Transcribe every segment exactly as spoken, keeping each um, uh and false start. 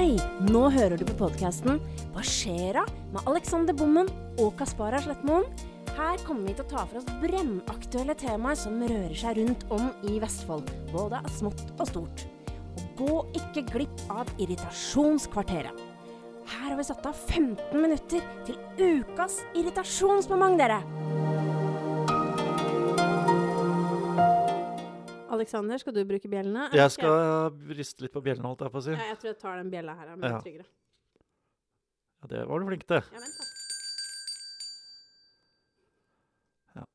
Hei, nå hører du på podcasten Hva skjer da? Med Alexander Bommen og Kaspara Slettmoen. Her kommer vi til å ta for oss brennaktuelle temaer som rører seg rundt om i Vestfold, både av smått og stort. Og gå ikke glipp av irritasjonskvarteret. Her har vi satt av femten minutter til ukas irritasjonsmoment, dere. Alexander, skal du bruke bjellene? Jeg skal riste litt på bjellene, holdt jeg på å si. Ja, jeg tror jeg tar den bjella her, men ja. tryggere. Ja, det var du flink til. Ja, vent da. Ja.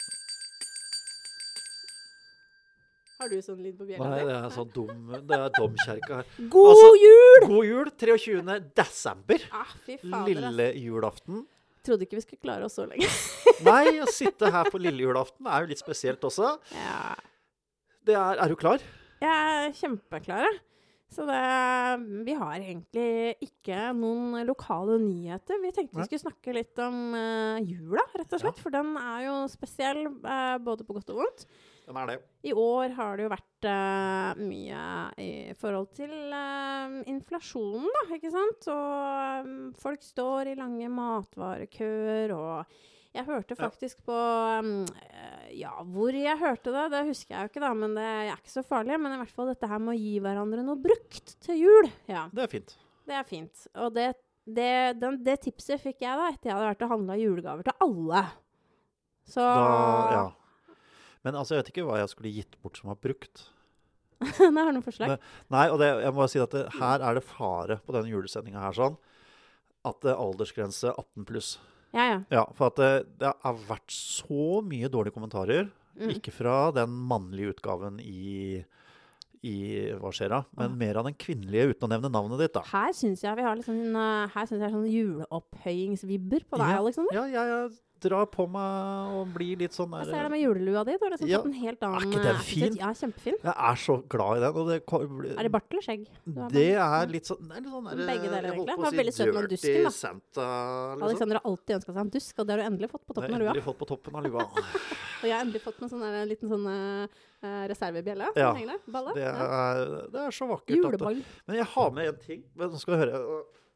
Har du sånn lyd på bjella? Nei, det er sånn dum, det er domkjerka her. God altså, jul! God jul, treogtyvende desember. Ah, fy fader. Lille julaften. Trodde ikke vi skulle klare oss så lenge. Nei, å sitte her på lille julaften er jo litt spesielt også. Ja. Det er, er du klar? Jeg er kjempeklar. Så det, vi har egentlig ikke noen lokale nyheter. Vi tenkte vi skulle snakke litt om uh, jula, rett og slett. Ja. For den er jo spesiell, uh, både på godt og vondt. Den er det. I år har det jo vært uh, mye i forhold til uh, inflasjonen, da, ikke sant? Og um, folk står i lange matvarekøer, og jeg hørte faktisk ja. på, um, ja, hvor jeg hørte det, det husker jeg jo ikke da, men det er ikke så farlig, men i hvert fall dette her med å gi hverandre noe brukt til jul. Ja. Det er fint. Det er fint, og det, det, den, det tipset fikk jeg da, etter jeg hadde vært og handlet julegaver til alle. Så... Da, ja. Men altså, jeg vet ikke hva jeg skulle gitt bort som var brukt. Nei, har du noen forslag? Men, nei, og det, jeg må bare si at det, her er det fare på denne julesendingen her sånn, at det er aldersgrense atten pluss. Ja, ja. Ja, for at det, det har vært så mye dårlige kommentarer, mm. ikke fra den mannlige utgaven i, i Hva skjer da, men oh. mer av den kvinnelige uten å nevne navnet ditt da. Her synes jeg vi har litt sånn, uh, her synes jeg er sånn juleopphøyingsvibber på deg, ja, Alexander. Ja, ja, ja. Dra på meg og bli litt sånn der. Jeg ser det med julelua di, du har liksom ja. fått en helt annen... Er ikke den fin? Ja, kjempefin. Jeg er så glad i den. Og det, er det bart eller skjegg? Det er litt sånn... Nei, litt sånn der, begge deler egentlig. Jeg holdt på å si veldig søt med dusken, da. Santa, liksom. Alexander har alltid ønsket seg en dusk, og det har du endelig fått på toppen av lua. Jeg har endelig fått på toppen av lua. Og jeg har endelig fått med sånn der, en liten sånn uh, reservebjelle. Ja, Balle. Det, er, det er så vakkert. Juleball. Men jeg har med en ting. Men nå skal vi høre...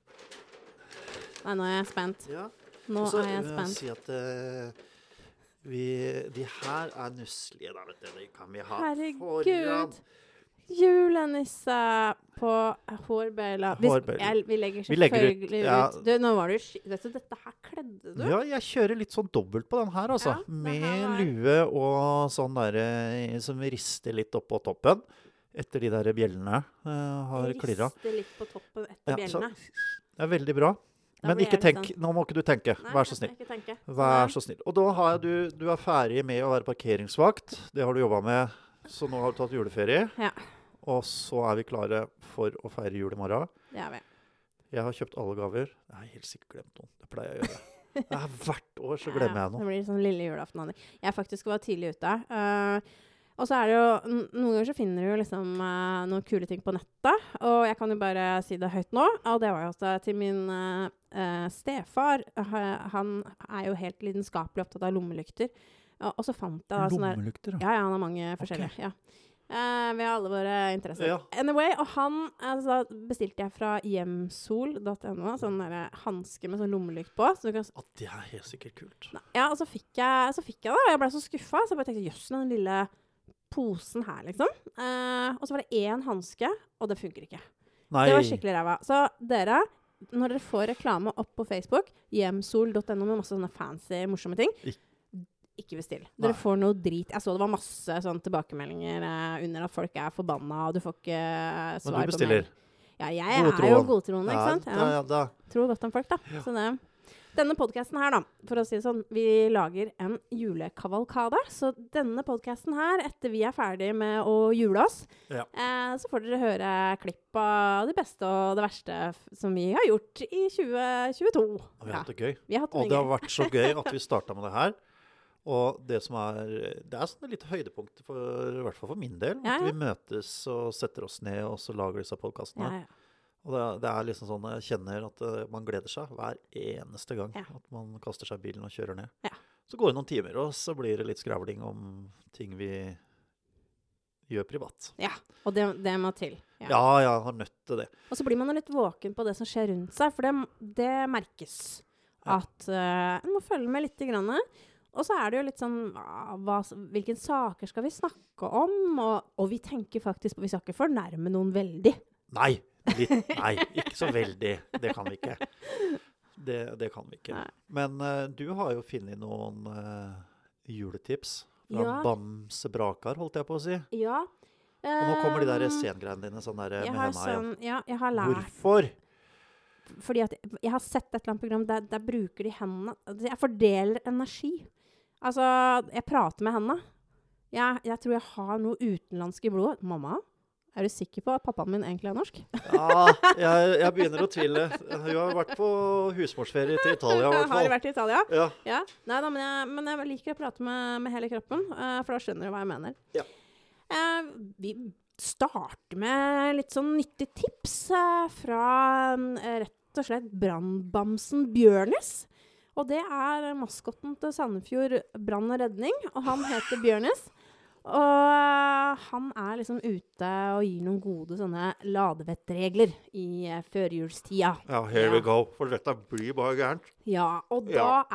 Nei, nå er jeg spent. Ja. Nå Også, er jeg spent. Si at... Uh, Vi, de her er nusselige, da, vet du. De kan vi ha Herregud. foran. Julenisse på hårbeila. Hårbeila. Vi legger vi legger selvfølgelig ut. Ja. ut. Du, nå var du... Vet du, dette her kledde du. Ja, jeg kjører litt sånn dobbelt på den her, altså. Ja, med var... lue og sånn der, som rister litt opp på toppen. Etter de der bjellene uh, har klirret. Rister litt på toppen etter ja, bjellene. Det er veldig bra. Men ikke tenk, sånn... nå må ikke du tenke. Nei, vær så snill. Vær så snill. Og da har du, du er ferdig med å være parkeringsvakt. Det har du jobbet med, så nå har du tatt juleferie. Ja. Og så er vi klare for å feire jul i morgen. Det er vi. Jeg har kjøpt alle gaver. Jeg har helt sikkert glemt noen. Det pleier jeg å gjøre. Det er hvert år så glemmer ja, jeg noe. Det blir sånn lille julaften. Jeg faktisk var tidlig ute. Uh, Og så er det jo, noen ganger så finner du jo liksom uh, noen kule ting på nettet, og jeg kan jo bare si det høyt nå, og det var jo også til min uh, uh, stefar. Uh, han er jo helt lidenskapelig opptatt av lommelykter, og, og så fant jeg da sånn der... Lommelykter, da? Ja, ja, han har mange forskjellige, okay. ja. Uh, vi har alle våre interesser. Ja. Anyway, og han altså, bestilte jeg fra hjemsol punktum no, sånn der handske med sånn lommelykt på. Så du kan... Ja, det er helt sikkert kult. Ja, og så fikk jeg, så fikk jeg det, og jeg ble så skuffet, så jeg bare tenkte, jøss, den lille... posen her, liksom. Uh, og så var det én handske, og det funker ikke. Nei. Det var skikkelig ræva. Så dere, når dere får reklame opp på Facebook, hjemsol punktum no med masse sånne fancy, morsomme ting, Ik ikke bestill. Dere Nei. Får noe drit. Jeg så det var masse sånne tilbakemeldinger uh, under at folk er forbanna, og du får ikke uh, svar på mail. Men du bestiller? Ja, jeg God er jo godtroende, ikke sant? Ja, da, ja, da. Tror godt om folk, da. Ja. Så det... Denne podcasten her da, for å si det sånn, vi lager en julekavalkade, så denne podcasten her, etter vi er ferdige med å jule oss, ja. eh, så får dere høre klipp av det beste og det verste som vi har gjort i tjue tjueto. Og vi har hatt det gøy. Vi har hatt det og det har vært så gøy at vi startet med det her. Og det som er, det er sånn et lite høydepunkt, for, i hvert fall for min del, ja, ja. At vi møtes og setter oss ned og så lager disse podcastene. Ja, ja. Og det, det er liksom sånn, jeg kjenner at uh, man gleder seg hver eneste gang, ja. At man kaster seg i bilen og kjører ned. Ja. Så går det noen timer, og så blir det litt skravling om ting vi gjør privat. Ja, og det, det må til. Ja. ja, ja, har nødt til det. Og så blir man litt våken på det som skjer rundt seg, for det, det merkes ja. At uh, en må følge med litt grann. Og så er det jo litt sånn, hva, hvilke saker skal vi snakke om? Og, og vi tenker faktisk på, vi skal ikke fornærme noen veldig. Nei, litt, nei, ikke så veldig. Det kan vi ikke. Det, det kan vi ikke. Nei. Men uh, du har jo funnet noen uh, juletips fra ja. Bamse Brakar, holdt jeg på å si. Ja. Uh, og nå kommer de der scengreiene dine sånn der med henne sånn, ja, jeg har lært. Hvorfor? Fordi at jeg, jeg har sett et eller annet program der, der bruker de hendene. Jeg fordeler energi. Altså, jeg prater med henne. Jeg, jeg tror jeg har noe utenlandsk i blodet. Mamma, er du sikker på at pappaen min egentlig er norsk? Ja, jeg, jeg begynner å tvile. Hun har vært på husmorsferie til Italia. I hvert fall. Har du vært i Italia? Ja. ja. Nei da, men jeg, men jeg liker å prate med, med hele kroppen, uh, for da skjønner du hva jeg mener. Ja. Uh, vi starter med litt sånn nyttige tips uh, fra uh, rett og slett brannbamsen Bjørnes. Og det er maskotten til Sandefjord Brann og Redning, og han heter Bjørnes. Og uh, han er liksom ute og gir noen gode sånne ladevettregler i uh, førjulstida. Ja, here ja. we go. For dette blir bare gærent. Ja, og da ja.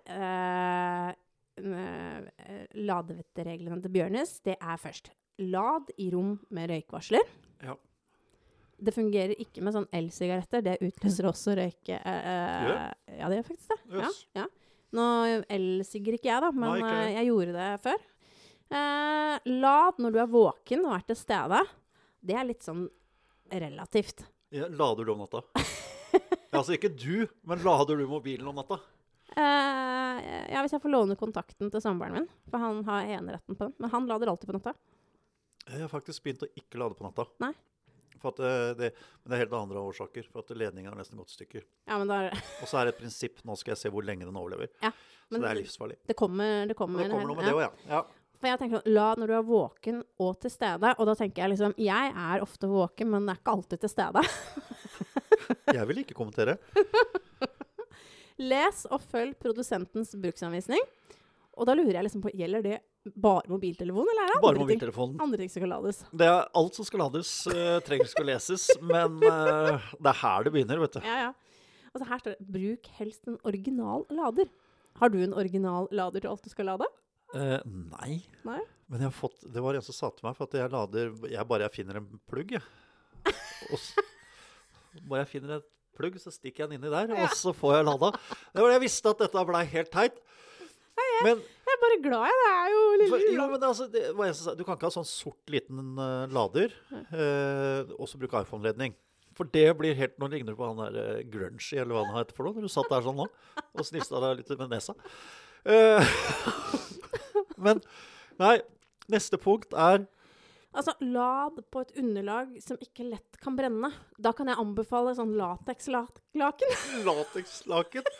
er uh, uh, ladevettreglene til Bjørnes, det er først lad i rom med røykvarsler. Ja. Det fungerer ikke med sånn el-sigaretter. Det utløser også røyke. Uh, yeah. Ja, det gjør faktisk det. Yes. Ja, ja. Nå el-sigger ikke jeg da, men Nei, ikke. Uh, jeg gjorde det før. Uh, lad når du er våken og er til stede. Det er litt sånn relativt. Ja, lader du om natta? Altså ikke du, men lader du mobilen om natta? Uh, ja, hvis jeg får låne kontakten til samboeren min, for han har eneretten på den. Men han lader alltid på natta. Jeg har faktisk begynt å ikke lade på natta. Nei. For at det, det, men det er helt andre årsaker, for at ledningen har nesten gått stykker. Ja, men da er det... Og så er det et prinsipp, nå skal jeg se hvor lenge den overlever. Ja, så det er livsfarlig. Det kommer, det kommer, det kommer noe med ja. det også, ja. ja. For jeg tenker, la når du er våken og til stede, og da tenker jeg liksom, jeg er ofte våken, men det er ikke alltid til stede. Jeg vil ikke kommentere. Les og følg produsentens bruksanvisning. Og da lurer jeg liksom på, gjelder det bare mobiltelefon, eller er det bare andre, mobiltelefon. ting, andre ting som skal lades? Det er alt som skal lades, uh, trenger skal leses, men uh, det er her det begynner, vet du. Ja, ja. Altså her står det, bruk helst en original lader. Har du en original lader til alt du skal lade? Uh, nei. Nei. Men jeg har fått, det var en som sa til meg, for at jeg lader, jeg bare jeg finner en plugg, jeg. Og så, bare jeg finner en plugg, så stikker jeg den inni der, ja. Og så får jeg lada. Det var det jeg visste at dette ble helt teit. Nei, jeg, men, jeg er bare glad i det. Det er jo lille for, jo, men altså, det, hva jeg sa, du kan ikke ha sånn sort liten uh, lader, uh, og så bruke iPhone-ledning. For det blir helt, nå ligner du på han der uh, grunge, eller hva han heter for noe, når du satt der sånn nå, og snifta deg litt med nesa. Uh, men, nei, neste punkt er... Altså, lad på et underlag som ikke lett kan brenne. Da kan jeg anbefale sånn latekslaken. Latekslaken?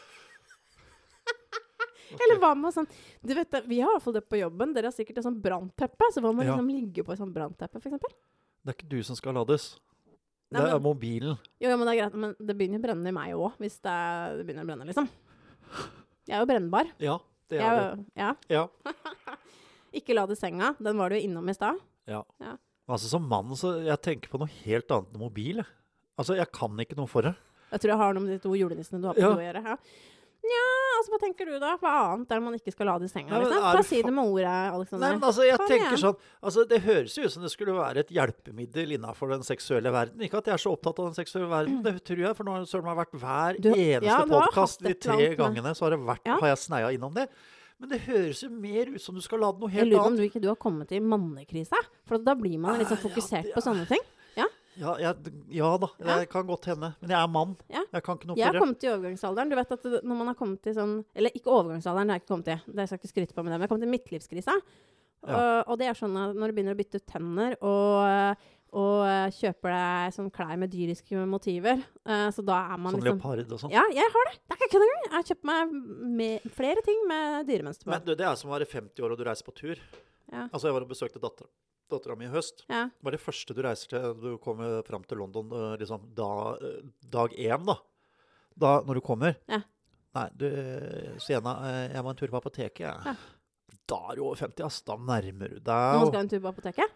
Okay. Eller hva med sånn, du vet, vi har i hvert fall det på jobben, dere har sikkert et sånn brannteppe, så hva med ja. liksom ligge på et sånn brannteppe, for eksempel? Det er ikke du som skal lades. Nei, det men, er mobilen. Jo, ja, men det er greit, men det begynner å brenne i meg også, hvis det, det begynner å brenne, liksom. Jeg er jo brennbar. Ja, det er jeg, du. Ja. Ja. Ikke lade senga, den var du jo innom i sted. Ja. ja. Altså, som mann, så jeg tenker på noe helt annet enn mobil. Altså, jeg kan ikke noe for det. Jeg tror jeg har noe med de to julenissene du har på ja. å gjøre, ja. Ja, altså hva tenker du da? Hva annet er det man ikke skal lade i senga? Nei, liksom? Hva sier du med ordet, Alexander? Nei, men altså, jeg Kom tenker igjen. sånn, altså det høres jo ut som det skulle være et hjelpemiddel innenfor den seksuelle verden. Ikke at jeg er så opptatt av den seksuelle verden, det tror jeg, for nå har det vært hver du, eneste ja, podcast de tre gangene, så har, det vært, ja. har jeg sneia innom det. Men det høres jo mer ut som du skal lade noe helt annet. Jeg lurer om du ikke du har kommet i mannekrise, for da blir man liksom fokusert ja, ja. på sånne ting. Ja. Ja, jeg, ja da, det ja. kan godt hende. Men jeg er mann. Ja. Jeg kan ikke noe for det. Jeg har kommet i overgangsalderen. Du vet at når man har kommet i sånn... Eller ikke overgangsalderen, det har jeg ikke kommet i. Det skal jeg ikke skryte på med det. Men jeg har kommet i midtlivskrisa. Ja. Og, og det er sånn at når du begynner å bytte ut tenner og, og kjøper deg sånn klær med dyriske motiver, uh, så da er man sånn liksom... Sånn leopard og sånn? Ja, jeg har det. Det er ikke kødd engang. Jeg har kjøpt meg med flere ting med dyremønster på. Men du, det er som å være femti år og du reiser på tur. Ja. Altså, jeg var og besøkte datteren. datteren min i høst. Ja. Det var det første du reiser til, du kommer frem til London, liksom, da, dag én da. Da, når du kommer. Ja. Nei, du, Sienna, jeg må en tur på apoteket. Ja. Da er du over femti, ass. Da nærmer du deg. Nå skal du en tur på apoteket?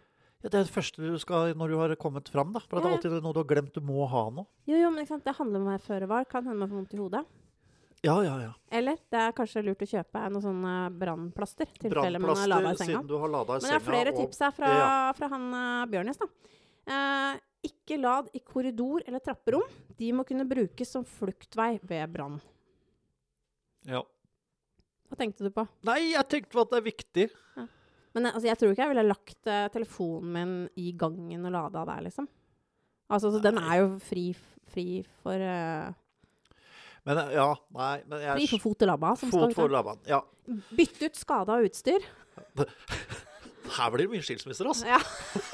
Ja, det er det første du skal når du har kommet fram, da. For det er Ja. alltid noe du har glemt, du må ha noe. Jo, jo, men ikke sant? Det handler om å være føre var. Kan hende man får vondt i hodet. Ja, ja, ja. Eller det er kanskje lurt å kjøpe noen sånne brannplaster. Tilfelle man har ladet i senga. Siden du har ladet i Men senga. jeg har flere og- tips her fra, ja. fra han uh, Bjørnes, da. Eh, ikke lad i korridor eller trapperom. De må kunne brukes som fluktvei ved brann. Ja. Hva tenkte du på? Nei, jeg tenkte på at det er viktig. Men altså, jeg tror ikke jeg ville lagt uh, telefonen min i gangen og lada der, liksom. Altså, så den er jo fri, fri for uh, Men ja, nei men jeg, Fri for fot og labba. Som Fot skal for ut, da. labben, ja. Bytt ut skada utstyr. Her blir det mye skilsmisser, altså. Ja.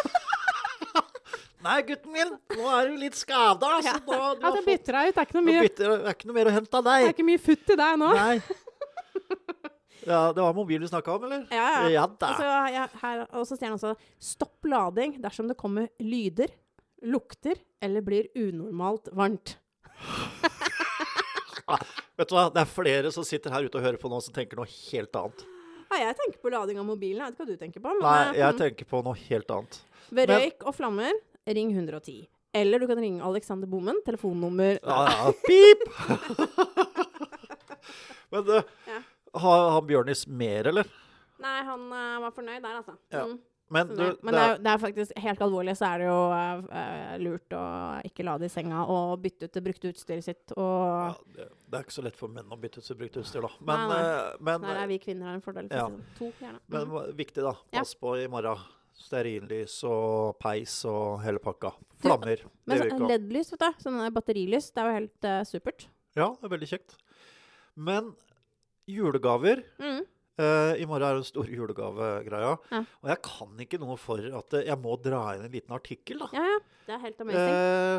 Nei, gutten min, nå er du litt skadet, altså. Ja. Nå, du Ja, har det fått, bytter deg ut. Det er ikke noe nå mye, bytter, det er ikke noe mer å hente av det deg. er ikke mye futt i deg nå. Nei. Ja, det var mobil vi snakket om, eller? Ja, ja. Ja Og så, da. ja, her, og så sier han også stopp lading dersom det kommer lyder, lukter eller blir unormalt varmt. Vet du hva, det er flere som sitter her ute og hører på nå som tenker noe helt annet. Nei, jeg tenker på lading av mobilen. Jeg vet ikke hva du tenker på. Men, Nei, eh, jeg mm. tenker på noe helt annet. Ved men- røyk og flammer, ring one hundre ti. Eller du kan ringe Alexander Bommen, telefonnummer. Ja, ja, pip! Men du, Ja. har han Bjørnis mer, eller? Nei, han eh, var fornøyd der, altså. Ja. Mm. Men Så du, det, men det er, jo- det er faktisk helt alvorlig, så er det jo eh, eh, lurt å ikke lade i senga og bytte ut det brukte utstyret sitt. Og ja, det, det er ikke så lett for menn å bytte ut seg brukt utstyr, da. Men, Nei, nei. eh, men, der er vi kvinner har en fordel. For Ja. å si det. To, gjerne. men Mm. hva- viktig, da. Ja. Pass på i morgen. Stearinlys og peis og hele pakka. Flammer. Men det vil så, ikke ha. L E D-lys, vet du. Sånne batterilys. Det er jo helt eh, supert. Ja, det er veldig kjekt. Men julegaver Mm. eh, I morgen er det en stor julegavegreia. Ja. Og jeg kan ikke noe for at eh, jeg må dra inn en liten artikkel, da. Ja, ja. Det er helt amazing. Eh,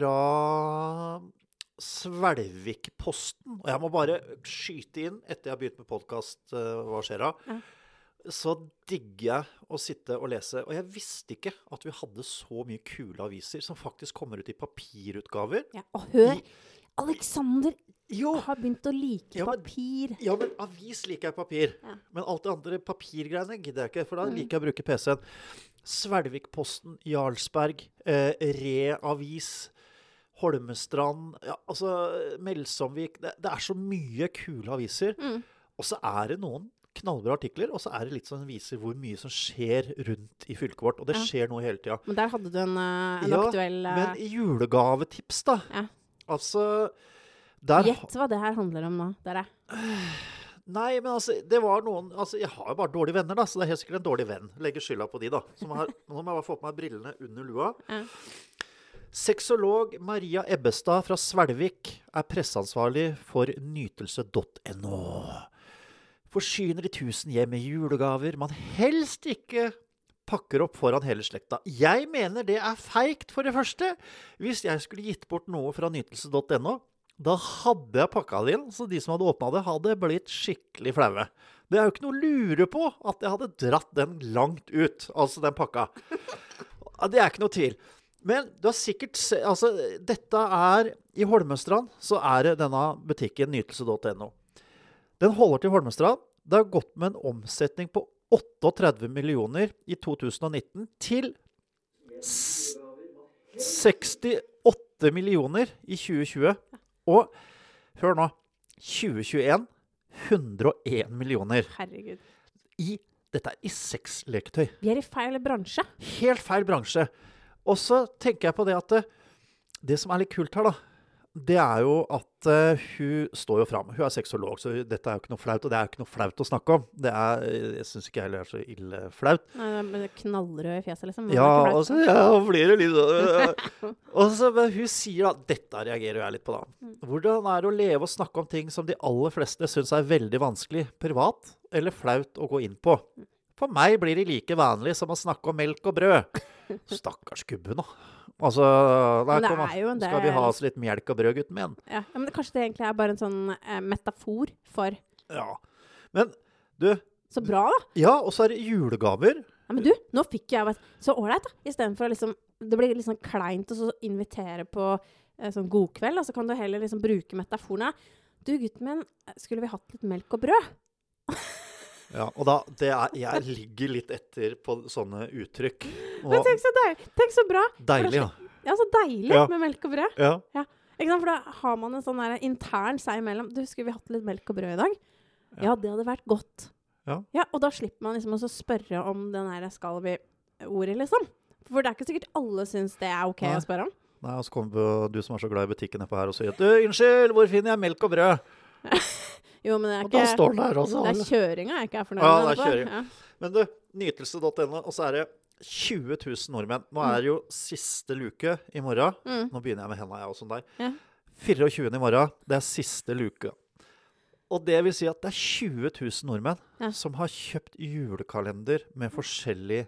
fra Svelvikposten. Og jeg må bare skyte inn, etter jeg har begynt med podkast, uh, hva skjer da? Ja. Så digger jeg å sitte og lese. Og jeg visste ikke at vi hadde så mye kule aviser som faktisk kommer ut i papirutgaver. Ja, og hør, I- Alexander Jo, har begynt å like Ja, men- papir. ja, men avis liker jeg papir. Ja. Men alt det andre papirgreiene gidder jeg ikke, for da Mm. liker jeg å bruke P C-en. Svelvikposten, Jarlsberg, eh, Re-avis, Holmestrand, ja, altså Melsomvik. Det, det er så mye kule aviser. Mm. Og så er det noen knallbra artikler, og så er det litt sånn viser hvor mye som skjer rundt i fylket vårt. Og det Ja. skjer noe hele tida. Men der hadde du en, eh, en Ja, aktuell eh, Men i julegavetips, da. Ja. Altså der, Gjett hva det her handler om nå, dere. Nei, men altså, det var noen altså, Jeg har jo bare dårlige venner, da, så det er helt sikkert en dårlig venn. Legger skylda på de, da. Som har, nå må jeg bare få på meg brillene under lua. Ja. Sexolog Maria Ebbestad fra Svelvik er presseansvarlig for nytelse punktum no. Forsyner de tusen hjem med julegaver man helst ikke pakker opp foran hele slekta. Jeg mener det er feigt, for det første. Hvis jeg skulle gitt bort noe fra nytelse punktum no, da hadde jeg pakka det inn, så de som hadde åpna det, hadde blitt skikkelig flaue. Det er jo ikke noe å lure på at jeg hadde dratt den langt ut, altså den pakka. Det er ikke noe tvil. Men du har sikkert se, altså, dette er i Holmestrand, så er det denne butikken nytelse punktum no. Den holder til Holmestrand. Det har gått med en omsetning på trettioåtte millioner i to tusen og nitten til s- sekstiåtte millioner i tjue tjue. Og hør nå, tjue tjueen, hundre og én millioner. Herregud. I, dette er i sexleketøy. Vi er i feil bransje. Helt feil bransje. Og så tenker jeg på det at det, det som er litt kult her da, det er jo at uh, hun står jo frem. Hun er sexolog, så hun- dette er jo ikke noe flaut, og det er jo ikke noe flaut å snakke om. Det er, jeg synes ikke heller er så ille flaut. Nei, det er knallrød i fjeset, liksom. Ja, Det er ikke og så flaut. ja, blir det litt sånn. Og så men hun sier da, dette reagerer jeg litt på da. Hvordan er det å leve og snakke om ting som de aller fleste synes er veldig vanskelig, privat eller flaut å gå inn på? For meg blir det like vanlig som å snakke om melk og brød. Stakkars gubben da. Altså, nei, Men det kom, da. er jo en Skal vi del- ha oss litt melk og brød, gutten min? Ja, ja, men det, kanskje det egentlig er bare en sånn eh, metafor for Ja. Men, du, Så bra, da. ja, og så er det julegaver. Ja, men du, nå fikk jeg vet, så ålreit, da. I stedet for å liksom Det blir litt sånn kleint å så invitere på eh, sånn godkveld, og så kan du heller liksom bruke metaforene. Du, gutten min, skulle vi hatt litt melk og brød? Ja, og da, det er, jeg ligger litt etter på sånne uttrykk. Og Men tenk så deilig. Tenk så bra. deilig, ja. Ja, så deilig Ja. med melk og brød. Ja. Ja. Ikke sant? For da har man en sånn der intern seg imellom. Du, skulle vi hatt litt melk og brød i dag? Ja, Ja. det hadde vært godt. Ja. Ja, og da slipper man liksom også spørre om den her skal vi-ordet, liksom. For det er ikke sikkert alle syns det er ok Nei. å spørre om. Nei, og så kommer du som er så glad i butikken nedpå her og sier, du, unnskyld, hvor finner jeg melk og brød? Jo, men det er Og da ikke... står den der også. Det er kjøringa jeg ikke er fornøyd Ja, med. det er på. kjøring. Ja. Men du, nytelse punktum no, og så er det tjue tusen nordmenn. Nå er det jo siste luke i morgen. Mm. Nå begynner jeg med hendene, jeg også, som deg. Ja. fireogtjuende i morgen, det er siste luke. Og det vil si at det er tjue tusen nordmenn Ja. som har kjøpt julekalender med forskjellige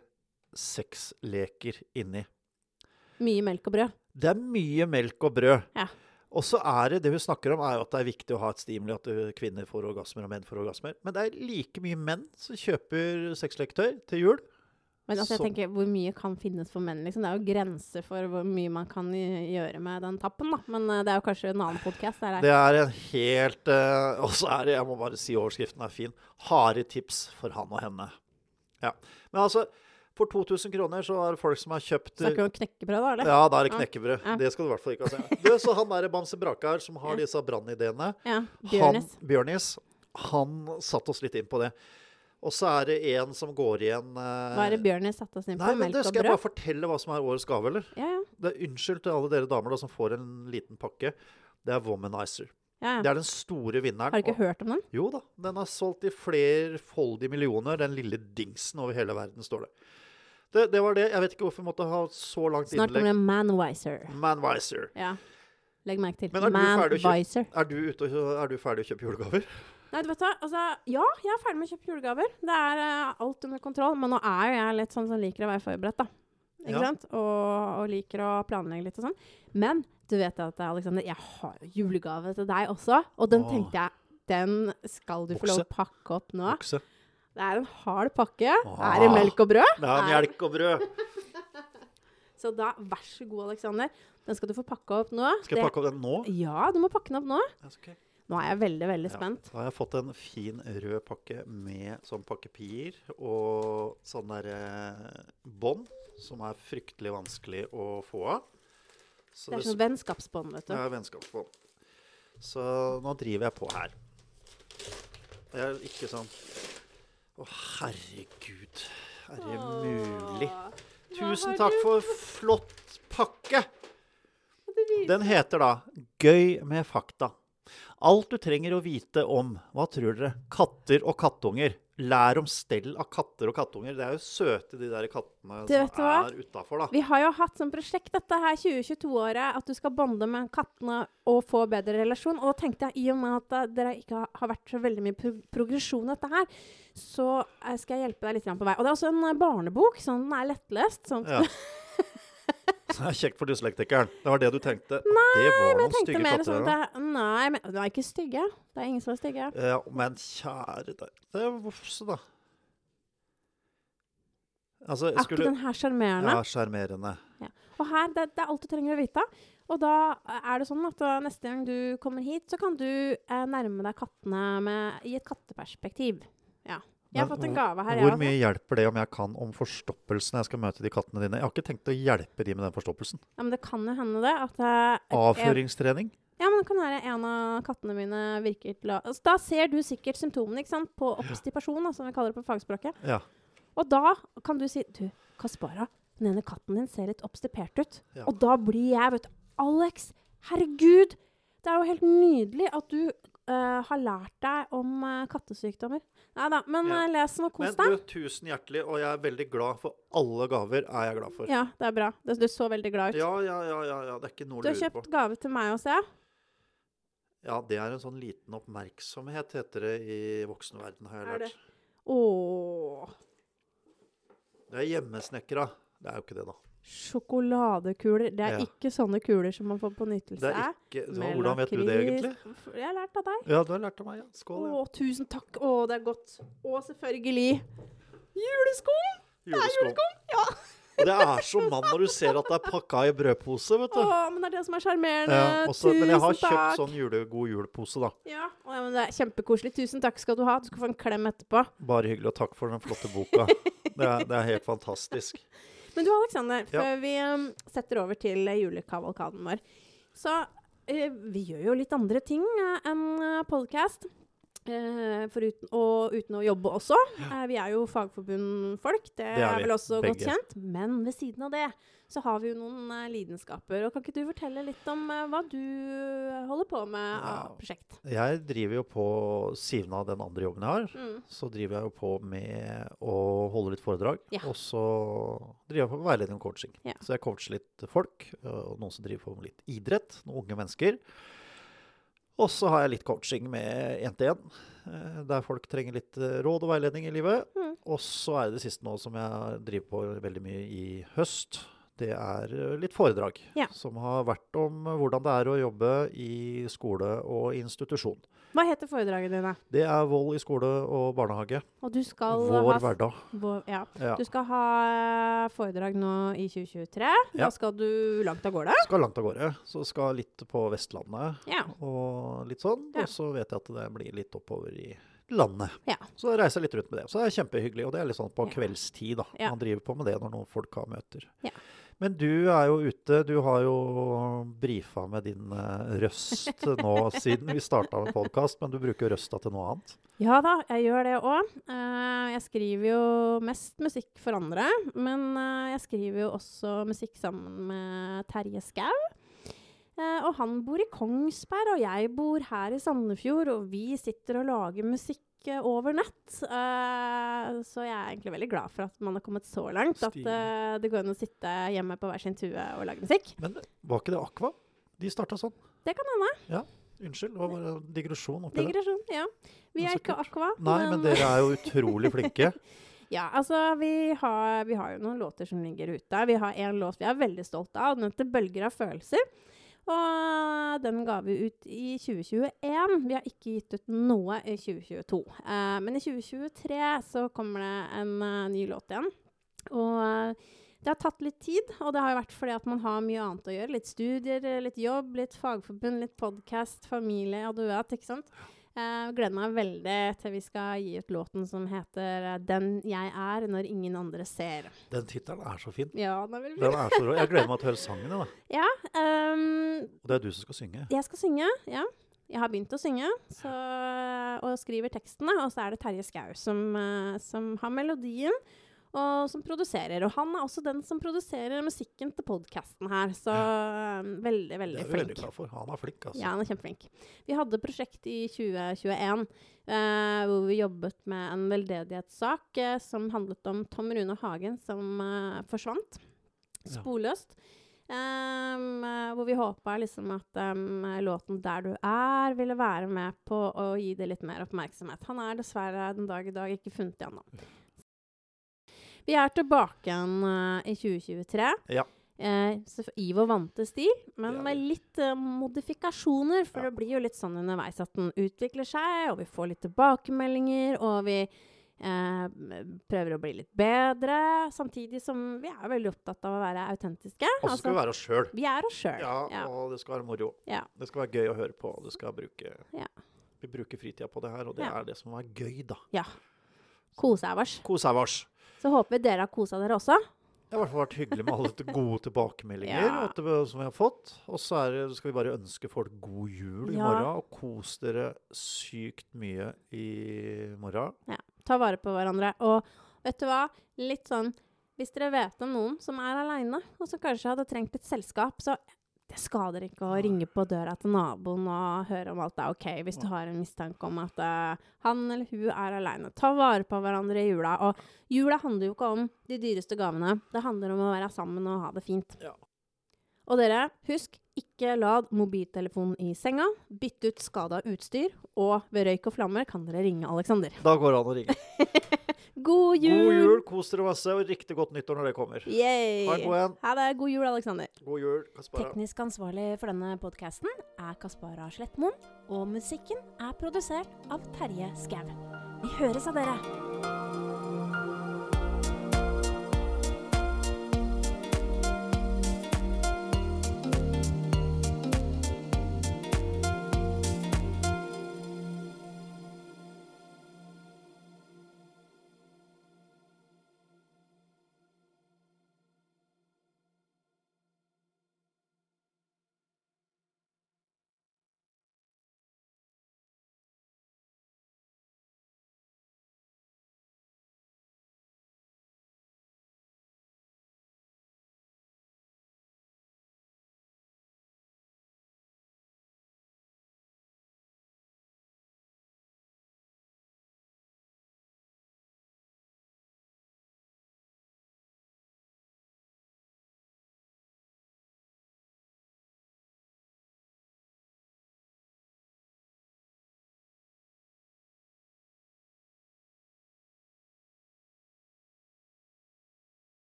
sexleker inni. Mye melk og brød. Det er mye melk og brød. Ja. Og så er det, det vi snakker om, er jo at det er viktig å ha et stimuli at du- kvinner får orgasmer og menn får orgasmer. Men det er like mye menn som kjøper sexleketøy til jul. Men altså, jeg Så- tenker, hvor mye kan finnes for menn? Liksom? Det er jo grenser for hvor mye man kan i- gjøre med den tappen, da. Men eh, det er jo kanskje en annen podcast. Det er Det er en helt uh, Og så er det, jeg må bare si overskriften er fin, harde tips for han og henne. Ja. Men altså, for to tusen kroner så er det folk som har kjøpt Snakker vi om knekkebrød, da, eller? Ja, da er det Ja. knekkebrød. Ja. Det skal du i hvert fall ikke ha sett. Du, så han der Bamse Brakar som har Ja. disse brannideene, Ja, han, Bjørnis. Bjørnis, han satt oss litt inn på det. Og så er det en som går igjen eh, Hva er det Bjørnis satte oss inn på? Nei, men Melk det og skal jeg bare brød? fortelle hva som er årets gave, eller? Ja, ja. Det er unnskyld til alle dere damer da, som får en liten pakke. Det er Womanizer. ja, Det ja. er den store vinneren. Har du ikke og- hørt om den? Jo da, den har solgt i flerfoldige millioner. Den lille dingsen over hele verden, står det. Det, det var det. Jeg vet ikke hvorfor vi måtte ha så langt Snart kommer innlegg. det Manwiser. Manwiser. Ja. Legg merke til. Men er du ferdig å kjøpe- Manwiser. Er du, ute, og- er du ferdig å kjøpe julegaver? Nei, du vet hva, altså, ja, jeg er ferdig med å kjøpe julegaver. Det er eh, alt under kontroll, men nå er jo jeg litt sånn som liker å være forberedt, da. Ikke Ja. sant? Og, og liker å planlegge litt og sånn. Men du vet at, Alexander, jeg har jo julegave til deg også, og den Åh. tenkte jeg, den skal du få lov å pakke opp nå. Okse. Det er en hard pakke. Åh. Er det melk og brød? Det er Er- melk og brød. Så da, vær så god, Alexander. Den skal du få pakke opp nå. Skal jeg pakke opp den nå? Det, ja, du må pakke den opp nå. Ja, så ok. Nå er jeg veldig, veldig Ja, spent. da har jeg fått en fin rød pakke med sånn pakkepier og sånn der eh, bånd, som er fryktelig vanskelig å få av. Så Det er sånn vennskapsbånd, vet du. Ja, vennskapsbånd. Så nå driver jeg på her. Det er ikke sånn Å, herregud. Er det mulig? Tusen takk for flott pakke. Den heter da Gøy med fakta. Alt du trenger å vite om, hva tror dere? Katter og kattunger. Lær om stell av katter og kattunger. Det er jo søte, de der kattene Du vet som hva? er utenfor da. Vi har jo hatt som prosjekt dette her tjue tjueto-året, at du skal bonde med kattene og få bedre relasjon. Og da tenkte jeg, i og med at uh, dere ikke har, har vært så veldig mye pro progresjon i dette her, så uh, skal jeg hjelpe deg litt grann på vei. Og det er også en uh, barnebok, sånn den er lettlest. Sånn. Ja. Det er kjekt for dyslektikeren. Det var det du tenkte. Nei, det var Men jeg noen tenkte stygge mer katter. sånn da. at det, Nei, men de er ikke stygge. Det er ingen som er stygge. Ja, men kjære deg. Det er hvorfor da? Altså, Er ikke skulle... den her sjarmerende? Ja, skjermerende. Og her, det, det er alt du trenger å vite. Og da er det sånn at uh, neste gang du kommer hit, så kan du uh, nærme deg kattene med, i et katteperspektiv. Ja. Jeg har Men fått en gave her, jeg Hvor også. mye hjelper det om jeg kan om forstoppelsen jeg skal møte de kattene dine? Jeg har ikke tenkt å hjelpe de med den forstoppelsen. Ja, men det kan jo hende det. At, uh, en, Avføringstrening? ja, men det kan være en av kattene mine virker til å... Altså, da ser du sikkert symptomene, ikke sant? På obstipasjon, da, som vi kaller det på fagspråket. Ja. Og da kan du si, du, Kaspara, den ene katten din ser litt obstipert ut. Ja. Og da blir jeg, vet du, Alex, herregud, det er jo helt nydelig at du uh, har lært deg om uh, kattesykdommer. Neida, men Ja. uh, les nå, kos Men deg. du, tusen hjertelig, og jeg er veldig glad for alle gaver er jeg glad for. Ja, det er bra. Det, du så veldig glad ut. Ja, ja, ja, ja, ja. Det er ikke noe Du å har lure på. kjøpt gave til meg også, ja. Ja, det er en sånn liten oppmerksomhet, heter det i voksenverden, har jeg Er det? lært. Åh, Det er hjemmesnekra. Det er jo ikke det, da. sjokoladekuler. Det er Ja. ikke sånne kuler som man får på nytelse. Det er ikke... Så, Med hvordan vet du det, lakris. egentlig? F- Jeg har lært av deg. Ja, du har lært av meg, ja. Skål, ja. Åh, tusen takk. Åh, det er godt. Og selvfølgelig juleskum. Juleskum. Ja. Og det er så mann når du ser at det er pakka i brødpose, vet du. Å, men det er det som er sjarmerende. Ja, også, men jeg har Tusen kjøpt takk. sånn jule, god julepose, da. Ja, å, ja, men det er kjempekoselig. Tusen takk skal du ha. Du skal få en klem etterpå. Bare hyggelig, og takk for den flotte boka. Det er, det er helt fantastisk. Men du, Alexander, Ja. før vi um, setter over til uh, julekavalkaden vår, så uh, vi gjør jo litt andre ting uh, enn uh, podcast. Uh, foruten, og uten å jobbe også. Uh, vi er jo fagforbundfolk, det, Det er er vi, vel også godt begge. kjent. Men ved siden av det, så har vi jo noen uh, lidenskaper. Og kan ikke du fortelle litt om uh, hva du uh, holder på med av Ja. prosjekt? Jeg driver jo på siden av den andre jobben jeg har. Mm. Så driver jeg jo på med å holde litt foredrag. Ja. Og så driver jeg på med veiledning og coaching. Ja. Så jeg coacher litt folk, og noen som driver på med litt idrett, noen unge mennesker. Og så har jeg litt coaching med en til en, eh, der folk trenger litt eh, råd og veiledning i livet. Mm. Og så er det det siste nå som jeg driver på veldig mye i høst. Det er eh, litt foredrag, Ja. som har vært om eh, hvordan det er å jobbe i skole og institusjon. Hva heter foredragene dine? Det er vold i skole og barnehage. Og du skal Vår ha hverdag. Vår, ja. Ja. Du skal ha eh, foredrag nå i tjue tjuetre. Ja. Da skal du langt av gårde. Skal langt av gårde. Så skal litt på Vestlandet Ja. og litt sånn. Ja. Og så vet jeg at det blir litt oppover i landet. Ja. Så jeg reiser litt rundt med det. Så det er kjempehyggelig. Og det er litt sånn på Ja. kveldstid da. Ja. Man driver på med det når noen folk har møter. Ja. Men du er jo ute. Du har jo brifa med din eh, røst nå siden vi startet med podcast, men du bruker røsta til noe annet. Ja da, jeg gjør det òg. jeg skriver jo mest musikk for andre, men eh, jeg skriver jo også musikk sammen med Terje Skau. Eh, og han bor i Kongsberg, og jeg bor her i Sandefjord, og vi sitter og lager musikk eh, over nett. Eh, så jeg er egentlig veldig glad for at man har kommet så langt, at Stilig. eh, det går an å sitte hjemme på hver sin tue og lage musikk. Men var ikke det Aqua? De startet sånn. Det kan hende. Ja, unnskyld. Det var bare digresjon oppi det. Digresjon, ja. Vi Men er så ikke kult. Aqua. Nei, men dere er jo utrolig flinke. Ja, altså, vi har, vi har jo noen låter som ligger ute. Vi har en låt vi er veldig stolt av. Den heter Bølger av følelser. Og den ga vi ut i tjue tjueen. Vi har ikke gitt ut noe i tjue tjueto. Eh, men i tjue tjuetre så kommer det en uh, ny låt igjen. Og uh, det har tatt litt tid, og det har jo vært fordi at man har mye annet å gjøre. Litt studier, litt jobb, litt fagforbund, litt podcast, familie, og du vet, ikke sant? Jeg uh, gleder meg veldig til vi skal gi ut låten som heter uh, Den jeg er når ingen andre ser. Den tittelen er så fin. Ja, den er veldig Den er så rå. Jeg gleder meg til å høre sangen, da. Ja, um, Og det er du som skal synge. jeg skal synge, ja. Jeg har begynt å synge, så, og skriver tekstene, og så er det Terje Skau som, uh, som har melodien, og som produserer. Og han er også den som produserer musikken til podcasten her, så um, veldig, Det veldig er vi flink. veldig glad for. Han er flink, altså. Ja, han er kjempeflink. Vi hadde prosjekt i tjue tjueen, eh, hvor vi jobbet med en veldedighetssak eh, som handlet om Tom Rune Hagen som eh, forsvant Ja. sporløst. Um, eh, hvor vi håpa liksom at um, låten 'Der du er' ville være med på å gi det litt mer oppmerksomhet. Han er dessverre den dag i dag ikke funnet igjen nå. Vi er tilbake igjen eh, i tjue tjuetre. Ja. Eh, så i vår vante stil, men Det er med litt eh, modifikasjoner, for Ja. det blir jo litt sånn underveis at den utvikler seg, og vi får litt tilbakemeldinger, og vi eh, prøver å bli litt bedre, samtidig som vi er veldig opptatt av å være autentiske. Og så skal vi være oss sjøl. vi er oss sjøl. Ja, Ja. og det skal være moro. Ja. Det skal være gøy å høre på. Det skal bruke, Ja. Vi bruker fritida på det her, og det Ja. er det som er gøy, da. ja. Kose er vars. Kos er vars. Så håper vi dere har kosa dere også. Det har i hvert fall vært hyggelig med alle de gode tilbakemeldinger Ja. at det, som vi har fått. Og så er det, skal vi bare ønske folk god jul i Ja. morgen, og kos dere sykt mye i morgen. Ja, ta vare på hverandre. Og vet du hva? Litt sånn, hvis dere vet om noen som er alene, og som kanskje hadde trengt litt selskap, så det skader ikke å ringe på døra til naboen og høre om alt er ok, hvis du har en mistanke om at uh, han eller hun er alene. Ta vare på hverandre i jula. Og jula handler jo ikke om de dyreste gavene. Det handler om å være sammen og ha det fint. Ja. Og dere, husk, ikke lad mobiltelefonen i senga. Bytt ut skada utstyr. Og ved røyk og flammer kan dere ringe Alexander. Da går det an å ringe. God jul! God jul, kos dere masse, og riktig godt nyttår når det kommer. Yay! Ha en god en. Ha det. God jul, Alexander. God jul, Kaspara. Teknisk ansvarlig for denne podcasten er Kaspara Slettmoen, og musikken er produsert av Terje Skau. Vi høres av dere!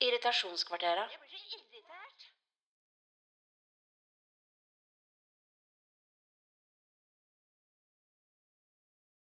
Irritasjonskvarteret. Jeg blir så irritert.